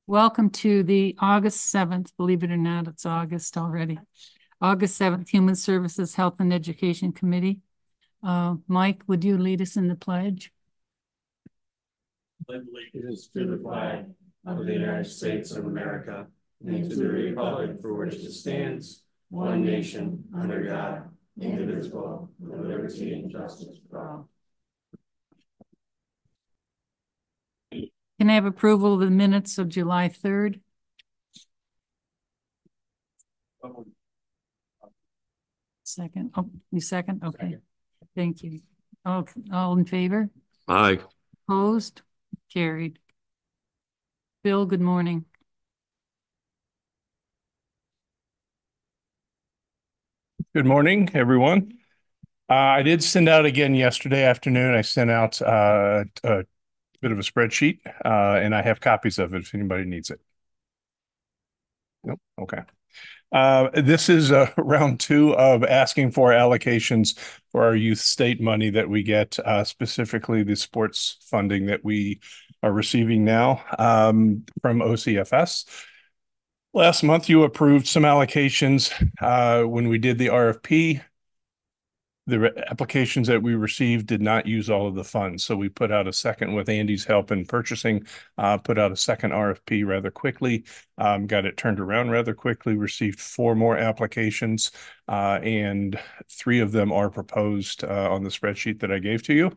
Welcome to the August 7th, believe it or not, it's August already. August 7th, Human Services, Health and Education Committee. Mike, would you lead us in the pledge? It is to the flag of the United States of America and to the republic for which it stands, one nation, under God, indivisible, with liberty and justice for all. Can I have approval of the minutes of July 3rd? Second. Oh, you second? Okay. Second. Thank you. All in favor? Aye. Opposed? Carried. Bill, good morning. Good morning, everyone. I did send out again yesterday afternoon. I sent out a bit of a spreadsheet, and I have copies of it if anybody needs it. Nope. Okay. This is round two of asking for allocations for our youth state money that we get, specifically the sports funding that we are receiving now from OCFS. Last month, you approved some allocations when we did the RFP. The applications that we received did not use all of the funds. So we put out a second with Andy's help in purchasing, put out a second RFP rather quickly, got it turned around rather quickly, received 4 more applications, and 3 of them are proposed on the spreadsheet that I gave to you.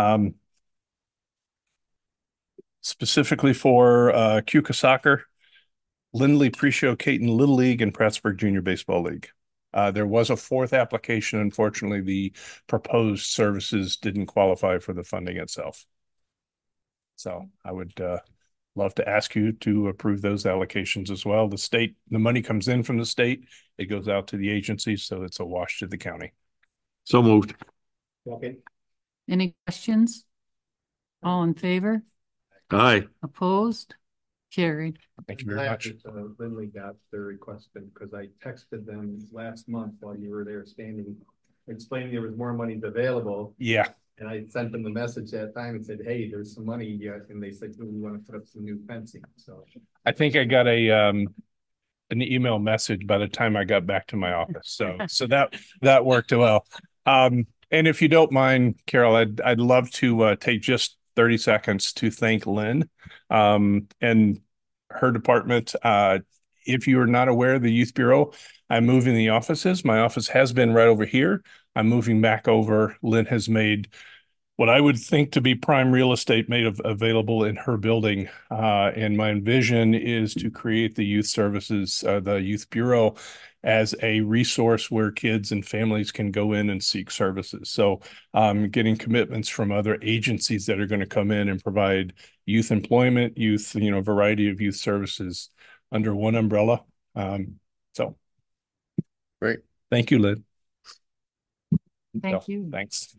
Specifically for Keuka Soccer, Lindley Pre-Show Caton Little League, and Prattsburgh Junior Baseball League. There was a 4th application. Unfortunately, the proposed services didn't qualify for the funding itself. So I would love to ask you to approve those allocations as well. The money comes in from the state. It goes out to the agencies, so it's a wash to the county. So moved. Okay. Any questions? All in favor? Aye. Opposed? Carried. Thank you very much. Lindley got the request because I texted them last month while you were there standing, explaining there was more money available. Yeah. And I sent them the message that time and said, hey, there's some money. And they said, we want to put up some new fencing. So I think I got an email message by the time I got back to my office. So that worked well. And if you don't mind, Carol, I'd love to take just 30 seconds to thank Lynn and her department. If you are not aware, the Youth Bureau, I'm moving the offices. My office has been right over here. I'm moving back over. Lynn has made what I would think to be prime real estate available in her building. And my vision is to create the youth services, the Youth Bureau, as a resource where kids and families can go in and seek services. So getting commitments from other agencies that are going to come in and provide youth employment, variety of youth services under one umbrella. So great. Thank you, Lynn. Thank you. Thanks.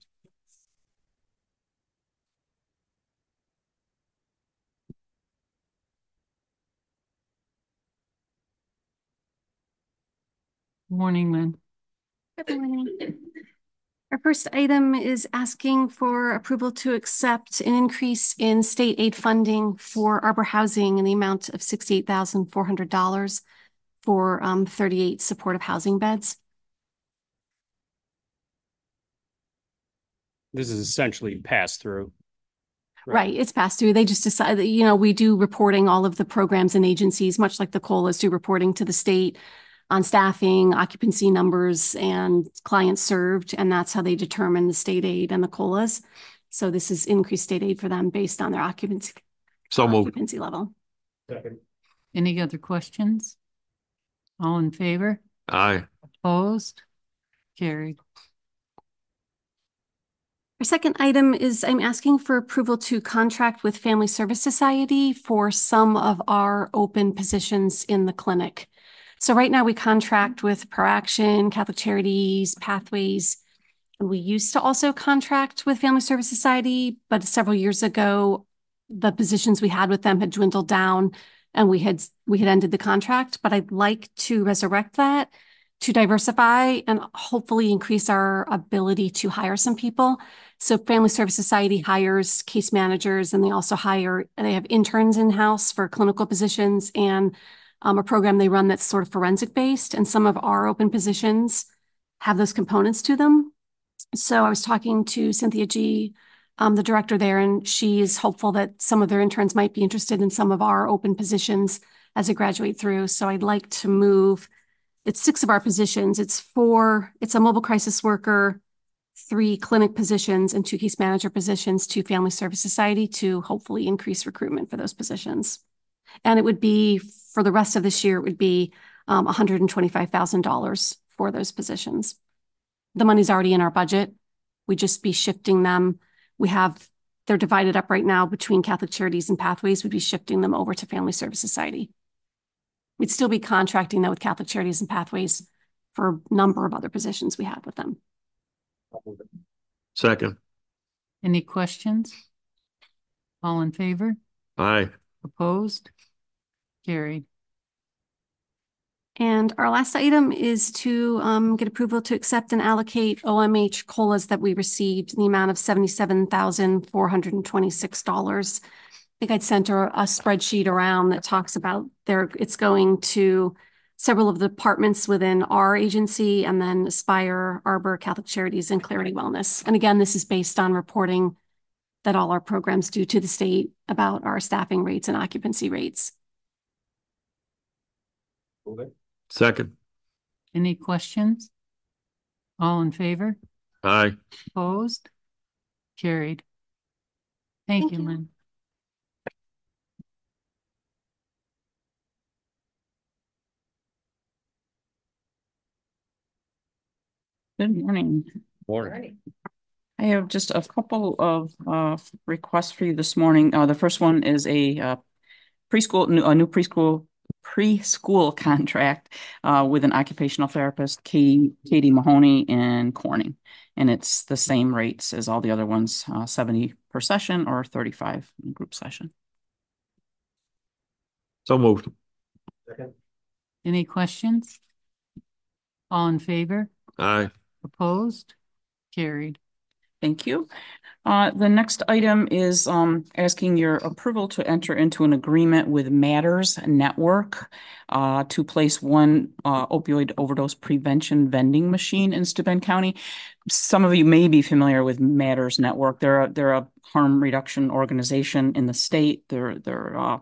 Morning, Lynn. Good morning. Our first item is asking for approval to accept an increase in state aid funding for Arbor Housing in the amount of $68,400 for 38 supportive housing beds. This is essentially pass through. Right, it's passed through. They just decided that, we do reporting all of the programs and agencies, much like the COLAs do reporting to the state on staffing, occupancy numbers, and clients served, and that's how they determine the state aid and the COLAs. So this is increased state aid for them based on their occupancy level. second. Any other questions? All in favor? Aye. Opposed? Carried. Our second item is I'm asking for approval to contract with Family Service Society for some of our open positions in the clinic. So right now we contract with ProAction, Catholic Charities, Pathways, and we used to also contract with Family Service Society, but several years ago, the positions we had with them had dwindled down and we had ended the contract, but I'd like to resurrect that to diversify and hopefully increase our ability to hire some people. So Family Service Society hires case managers, and they have interns in-house for clinical positions, and a program they run that's sort of forensic based. And some of our open positions have those components to them. So I was talking to Cynthia G., the director there, and she is hopeful that some of their interns might be interested in some of our open positions as they graduate through. So I'd like to move, it's 6 of our positions. It's a mobile crisis worker, 3 clinic positions, and 2 case manager positions to Family Service Society to hopefully increase recruitment for those positions. And it would be, for the rest of this year, it would be $125,000 for those positions. The money's already in our budget. We'd just be shifting them. They're divided up right now between Catholic Charities and Pathways. We'd be shifting them over to Family Service Society. We'd still be contracting though with Catholic Charities and Pathways for a number of other positions we have with them. Second. Any questions? All in favor? Aye. Opposed? Carried. And our last item is to get approval to accept and allocate OMH COLAs that we received in the amount of $77,426. I think I'd sent a spreadsheet around that talks about it's going to several of the departments within our agency, and then Aspire, Arbor, Catholic Charities, and Clarity Wellness. And again, this is based on reporting that all our programs do to the state about our staffing rates and occupancy rates. Second. Any questions? All in favor? Aye. Opposed? Carried. Thank you, Lynn. Good morning. Morning. I have just a couple of requests for you this morning. The first one is a new preschool contract with an occupational therapist, Katie Mahoney in Corning. And it's the same rates as all the other ones, 70 per session or 35 in group session. So moved. Second. Any questions? All in favor? Aye. Opposed? Carried. Thank you. The next item is asking your approval to enter into an agreement with Matters Network to place one opioid overdose prevention vending machine in Steuben County. Some of you may be familiar with Matters Network. They're a harm reduction organization in the state. Their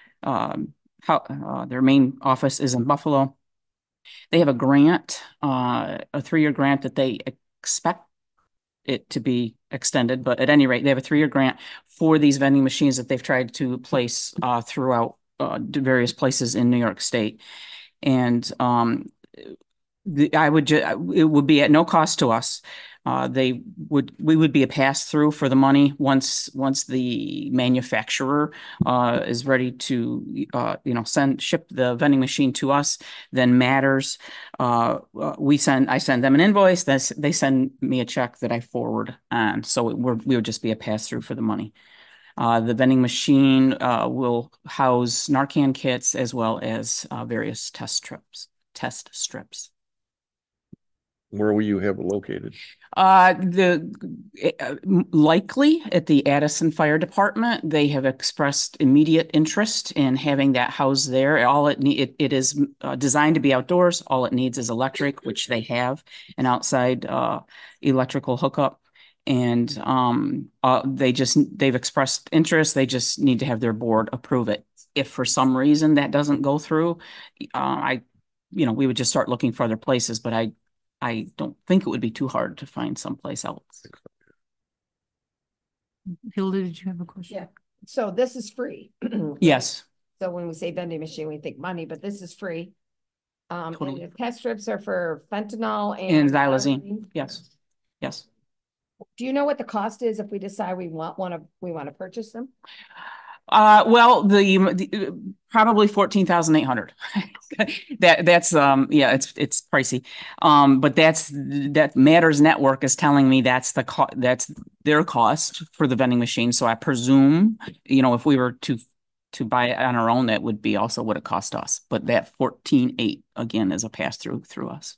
main office is in Buffalo. They have a grant, a 3-year grant that they expect it to be extended, but at any rate, they have a 3-year grant for these vending machines that they've tried to place throughout various places in New York State. And it would be at no cost to us. We would be a pass through for the money once the manufacturer is ready to ship the vending machine to us. Then Matters, I send them an invoice. They send me a check that I forward on. So we would just be a pass through for the money. The vending machine will house Narcan kits as well as various test strips. Where will you have it located? Likely at the Addison Fire Department. They have expressed immediate interest in having that housed there. It is designed to be outdoors. All it needs is electric, which they have, an outside electrical hookup. And they've expressed interest. They just need to have their board approve it. If for some reason that doesn't go through, we would just start looking for other places, but I don't think it would be too hard to find someplace else. Hilda, did you have a question? Yeah. So this is free. Yes. So when we say vending machine, we think money, but this is free. Totally. And the test strips are for fentanyl And xylazine. Yes. Yes. Do you know what the cost is if we decide we want to purchase them? Well, the probably 14,800. That's it's pricey. But that Matters Network is telling me that's their cost for the vending machine. So I presume, if we were to to buy it on our own, that would be also what it cost us. But that 14.8 again is a pass through us.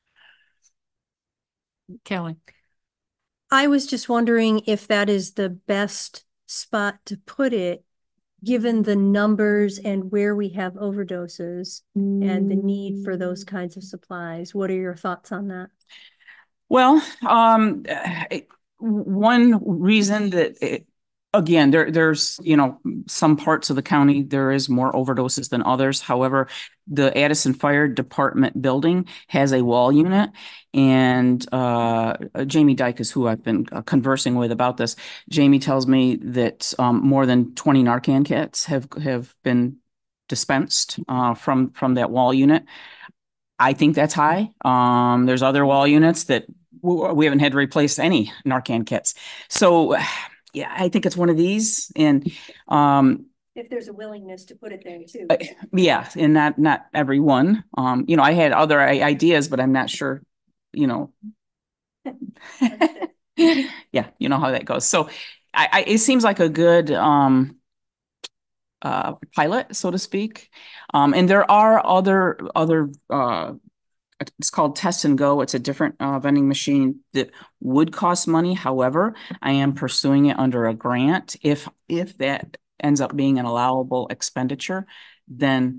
Kelly. I was just wondering if that is the best spot to put it, given the numbers and where we have overdoses and the need for those kinds of supplies. What are your thoughts on that? Well, one reason that again, there's, some parts of the county, there is more overdoses than others. However, the Addison Fire Department building has a wall unit, and Jamie Dyke is who I've been conversing with about this. Jamie tells me that more than 20 Narcan kits have been dispensed from that wall unit. I think that's high. There's other wall units that we haven't had to replace any Narcan kits. So yeah, I think it's one of these. And If there's a willingness to put it there too. yeah, and not everyone. I had other ideas, but I'm not sure, yeah, you know how that goes. So it seems like a good pilot, so to speak. And there are other it's called Test and Go. It's a different vending machine that would cost money. However, I am pursuing it under a grant. If that ends up being an allowable expenditure, then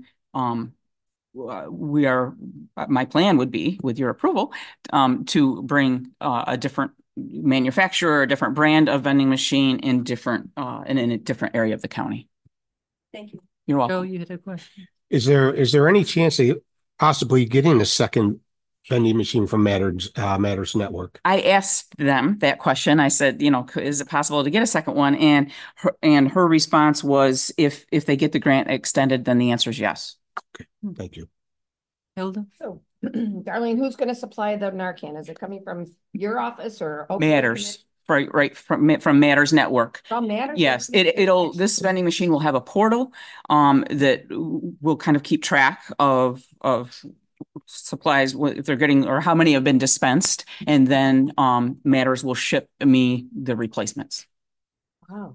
my plan would be, with your approval, to bring a different manufacturer, a different brand of vending machine in a different area of the county. Thank you. You're welcome. Joe, you had a question? Is there any chance of possibly getting a second vending machine from Matters Network? I asked them that question. I said, is it possible to get a second one? And her response was, if they get the grant extended, then the answer is yes. Okay, thank you. Hilda? So, Darlene, who's going to supply the Narcan? Is it coming from your office or Matters, right from Matters Network. From Matters? Yes, this vending machine will have a portal that will kind of keep track of supplies, if they're getting, or how many have been dispensed, and then Matters will ship me the replacements. Wow.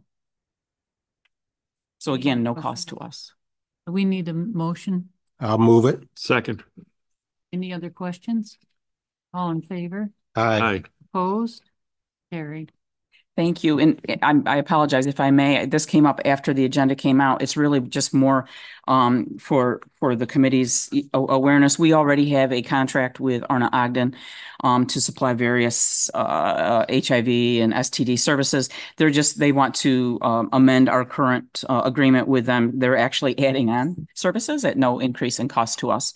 So again, no cost to us. We need a motion. I'll move it. Second. Any other questions? All in favor? Aye. Opposed? Carried. Thank you. And I apologize if I may. This came up after the agenda came out. It's really just more for the committee's awareness. We already have a contract with Arna Ogden to supply various HIV and STD services. They want to amend our current agreement with them. They're actually adding on services at no increase in cost to us.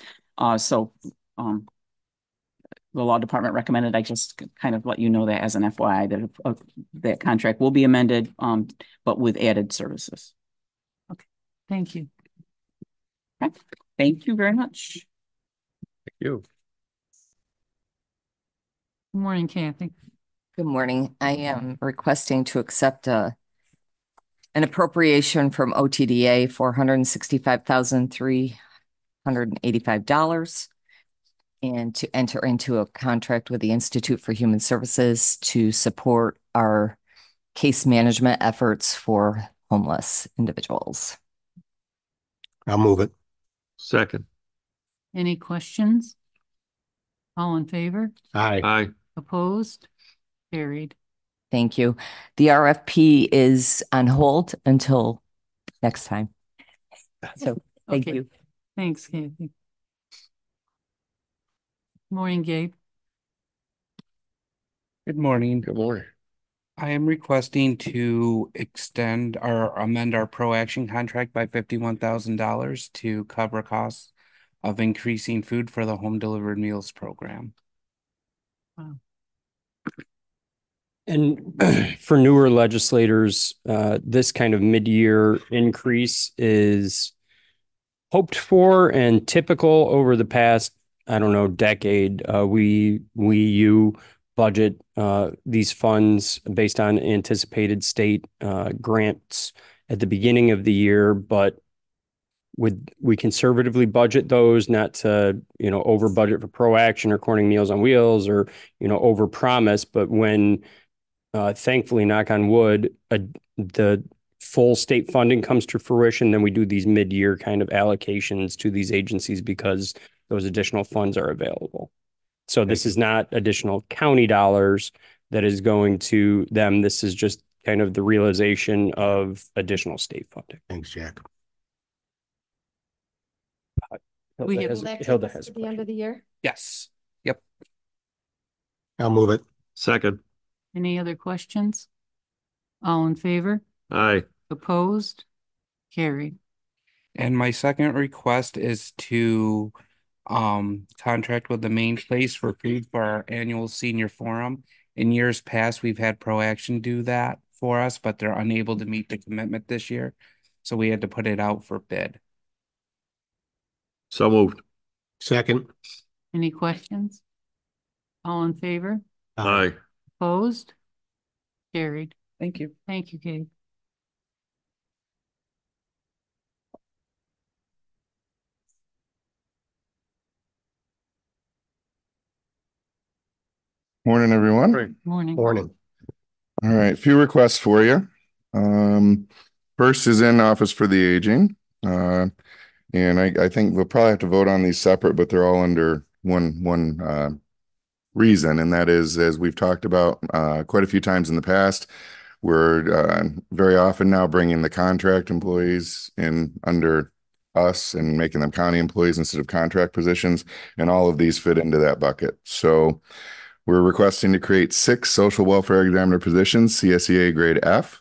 The law department recommended I just kind of let you know that as an FYI, that that contract will be amended, but with added services. Okay, thank you. Okay. Thank you very much. Thank you. Good morning, Kathy. Good morning. I am requesting to accept an appropriation from OTDA for $165,385 and to enter into a contract with the Institute for Human Services to support our case management efforts for homeless individuals. I'll move it. Second. Any questions? All in favor? Aye. Aye. Opposed? Carried. Thank you. The RFP is on hold until next time. So thank Okay. you. Thanks, Kathy. Morning, Gabe. Good morning. Good morning. I am requesting to amend our Pro Action contract by $51,000 to cover costs of increasing food for the home delivered meals program. Wow. And for newer legislators, this kind of mid-year increase is hoped for and typical over the past, decade. You budget these funds based on anticipated state grants at the beginning of the year, but we conservatively budget those, not to over budget for Pro Action or Corning Meals on Wheels, or over promise. But when thankfully, knock on wood, the full state funding comes to fruition, then we do these mid-year kind of allocations to these agencies because those additional funds are available. So this is not additional county dollars that is going to them. This is just kind of the realization of additional state funding. Thanks, Jack. We have- Will that take Hilda us has to a the end question. of the year? Yes. Yep. I'll move it. Second. Any other questions? All in favor? Aye. Opposed? Carried. And my second request is to contract with the Main Place for food for our annual senior forum. In years past, we've had ProAction do that for us, but they're unable to meet the commitment this year. So we had to put it out for bid. So moved. Second. Any questions? All in favor? Aye. Opposed? Carried. Thank you. Thank you, Kate. Morning, everyone. Morning. Morning. All right, few requests for you. First is in Office for the Aging. And I think we'll probably have to vote on these separate, but they're all under one reason, and that is, as we've talked about quite a few times in the past, we're very often now bringing the contract employees in under us and making them county employees instead of contract positions, and all of these fit into that bucket. So we're requesting to create 6 social welfare examiner positions, CSEA grade F.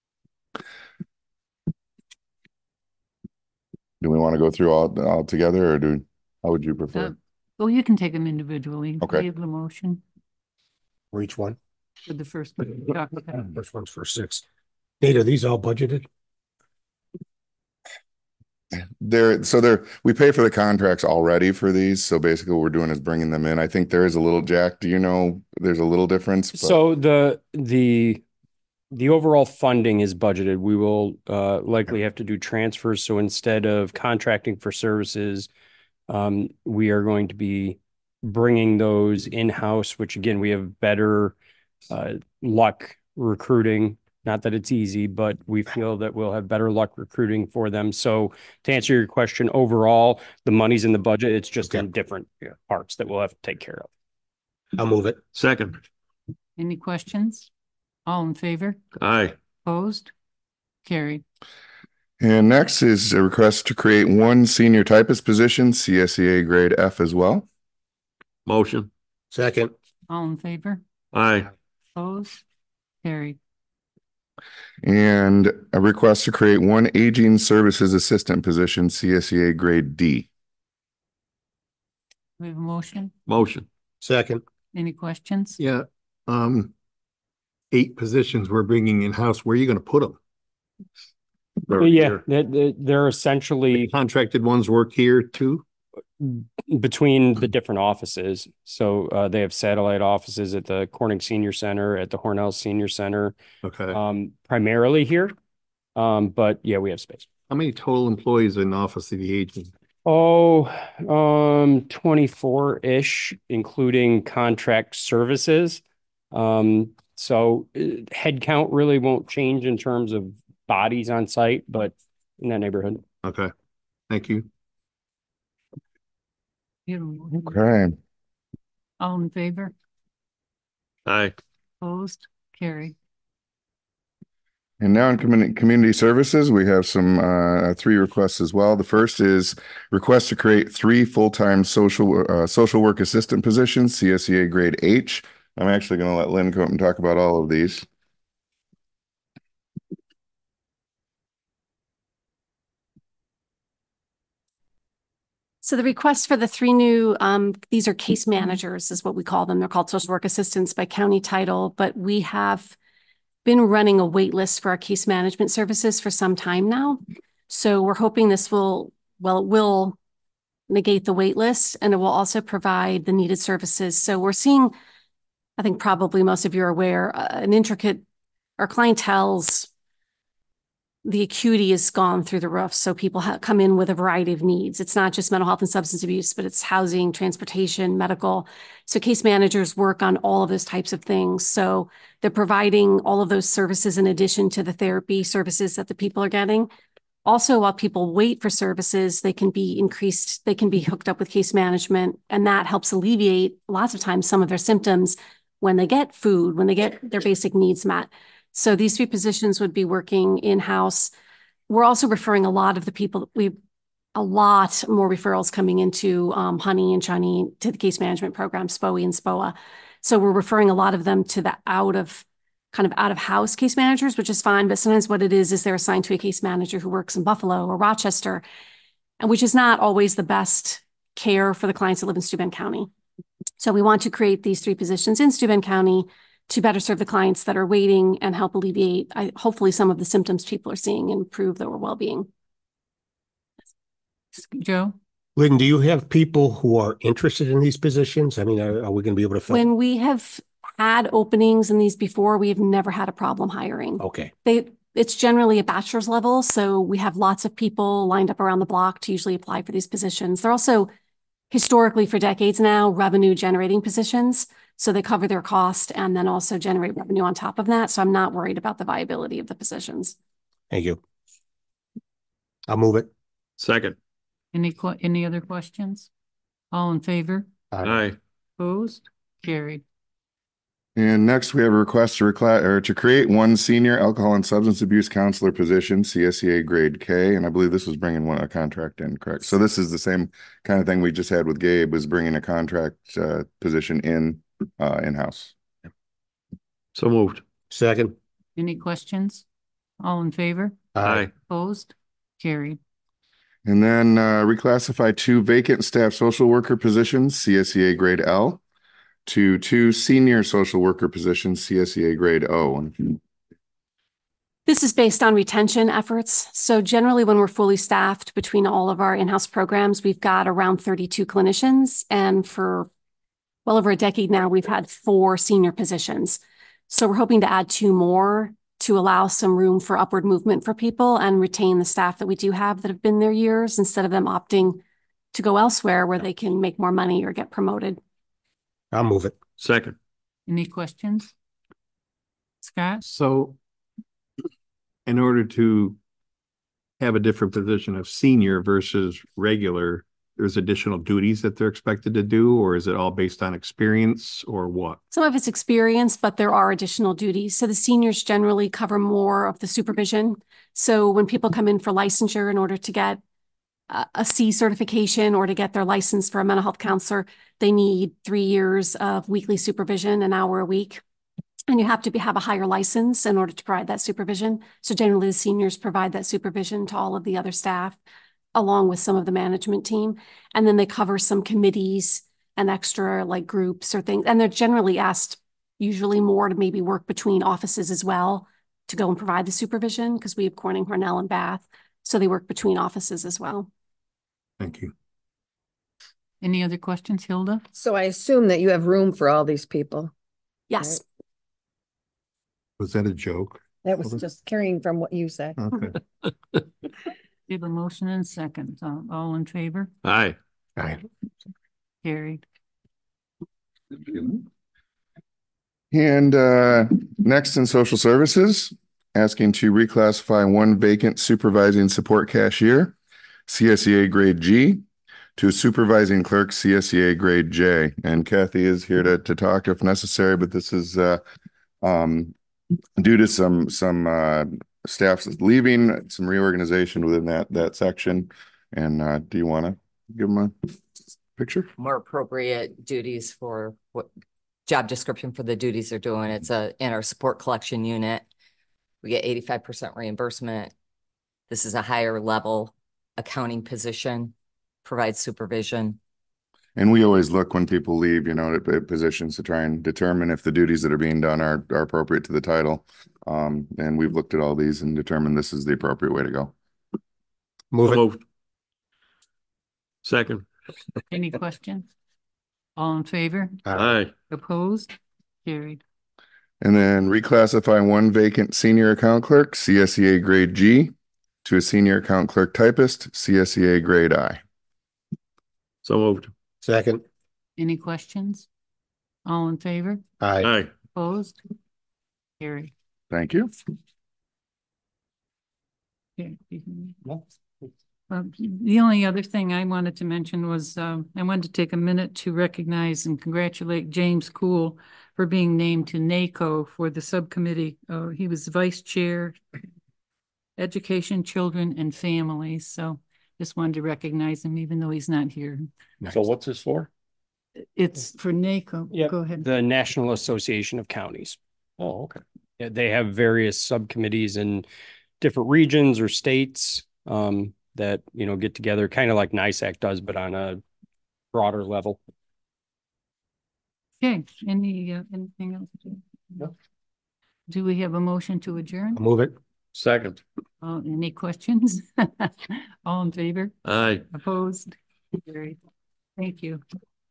Do we want to go through all together, or how would you prefer? Well, you can take them individually. Okay. We have the motion For each one. for the first one. we talked about. First one's for 6. Nate, are these all budgeted? We pay for the contracts already for these, so basically what we're doing is bringing them in. I think there is a little, Jack, do you know there's a little difference? But... So the overall funding is budgeted. We will likely have to do transfers. So instead of contracting for services, we are going to be bringing those in-house, which again, we have better luck recruiting. Not that it's easy, but we feel that we'll have better luck recruiting for them. So to answer your question, overall, the money's in the budget. It's just in different parts that we'll have to take care of. I'll move it. Second. Any questions? All in favor? Aye. Opposed? Carried. And next is a request to create 1 senior typist position, CSEA grade F as well. Motion. Second. All in favor? Aye. Opposed? Carried. And a request to create 1 aging services assistant position, CSEA grade D. We have a motion. Motion. Second. Any questions? Yeah. 8 positions we're bringing in-house. Where are you going to put them? Yeah, they're essentially Contracted ones work here too? between the different offices. So they have satellite offices at the Corning Senior Center, at the Hornell Senior Center, Okay. primarily here. But yeah, we have space. How many total employees in Office of the Aging? 24-ish, including contract services. So headcount really won't change in terms of bodies on site, but in that neighborhood. Okay. Thank you. Okay. All in favor? Aye. Opposed? Carried. And now in community services, we have some 3 requests as well. The first is request to create 3 full-time social work assistant positions, CSEA grade H. I'm actually going to let Lynn come up and talk about all of these. So the request for the 3 new, these are case managers is what we call them. They're called social work assistants by county title, but we have been running a wait list for our case management services for some time now. So we're hoping this will negate the wait list, and it will also provide the needed services. So we're seeing, I think probably most of you are aware, our clientele's the acuity has gone through the roof. So people come in with a variety of needs. It's not just mental health and substance abuse, but it's housing, transportation, medical. So case managers work on all of those types of things. So they're providing all of those services in addition to the therapy services that the people are getting. Also, while people wait for services, they can be hooked up with case management, and that helps alleviate lots of times some of their symptoms when they get food, when they get their basic needs met. So these 3 positions would be working in-house. We're also referring a lot of the people, a lot more referrals coming into Honey and Shani to the case management program, SPOE and SPOA. So we're referring a lot of them to the out of house case managers, which is fine. But sometimes what it is they're assigned to a case manager who works in Buffalo or Rochester, and which is not always the best care for the clients that live in Steuben County. So we want to create these 3 positions in Steuben County to better serve the clients that are waiting and help alleviate, hopefully, some of the symptoms people are seeing and improve their well-being. Joe? Lynn, do you have people who are interested in these positions? I mean, are we going to be able to fill? When we have had openings in these before, we have never had a problem hiring. Okay. It's generally a bachelor's level, so we have lots of people lined up around the block to usually apply for these positions. They're also historically for decades now revenue generating positions. So they cover their cost and then also generate revenue on top of that. So I'm not worried about the viability of the positions. Thank you. I'll move it. Second. Any other questions? All in favor? Aye. Opposed? Carried. And next, we have a request to create 1 senior alcohol and substance abuse counselor position, CSEA grade K. And I believe this was bringing a contract in, correct? So this is the same kind of thing we just had with Gabe, was bringing a contract position in-house. So moved. Second. Any questions? All in favor? Aye. Opposed? Carried. And then reclassify 2 vacant staff social worker positions, CSEA grade L, to 2 senior social worker positions, CSEA grade O. This is based on retention efforts. So generally when we're fully staffed between all of our in-house programs, we've got around 32 clinicians. And for well over a decade now, we've had 4 senior positions. So we're hoping to add 2 more to allow some room for upward movement for people and retain the staff that we do have that have been there years, instead of them opting to go elsewhere where they can make more money or get promoted. I'll move it. Second. Any questions? Scott? So in order to have a different position of senior versus regular, there's additional duties that they're expected to do, or is it all based on experience or what? Some of it's experience, but there are additional duties. So the seniors generally cover more of the supervision. So when people come in for licensure in order to get a C certification or to get their license for a mental health counselor, they need 3 years of weekly supervision, an hour a week. And you have to have a higher license in order to provide that supervision. So generally the seniors provide that supervision to all of the other staff, along with some of the management team. And then they cover some committees and extra like groups or things. And they're generally asked usually more to maybe work between offices as well to go and provide the supervision, because we have Corning, Cornell, and Bath. So they work between offices as well. Thank you. Any other questions, Hilda? So I assume that you have room for all these people. Yes. Was that a joke? That was just carrying from what you said. Okay. We have a motion and second. All in favor? Aye. Aye. Carried. And next in social services, asking to reclassify 1 vacant supervising support cashier, CSEA grade G, to supervising clerk, CSEA grade J. And Kathy is here to talk if necessary, but this is due to some staff leaving, some reorganization within that section. And do you want to give them a picture? More appropriate duties for what job description for the duties they're doing. It's in our support collection unit. We get 85% reimbursement. This is a higher level accounting position, provides supervision. And we always look when people leave, at positions to try and determine if the duties that are being done are appropriate to the title. And we've looked at all these and determined this is the appropriate way to go. Move it. Moved. Second. Any questions? All in favor? Aye. Opposed? Carried. And then reclassify 1 vacant senior account clerk, CSEA grade G, to a senior account clerk typist, CSEA grade I. So moved. Second. Any questions? All in favor? Aye. Aye. Opposed? Carry. Thank you. Okay. The only other thing I wanted to mention was, I wanted to take a minute to recognize and congratulate James Cool for being named to NACO for the subcommittee. He was vice chair, education, children, and families. So just wanted to recognize him, even though he's not here. So what's this for? It's for NACO. Yeah, Go ahead. the National Association of Counties. Oh, okay. Yeah, they have various subcommittees in different regions or states that, you know, get together, kind of like NISAC does, but on a broader level. Okay, anything else? No. Do we have a motion to adjourn? I'll move it. Second. Any questions? All in favor? Aye. Opposed? Carried. Thank you.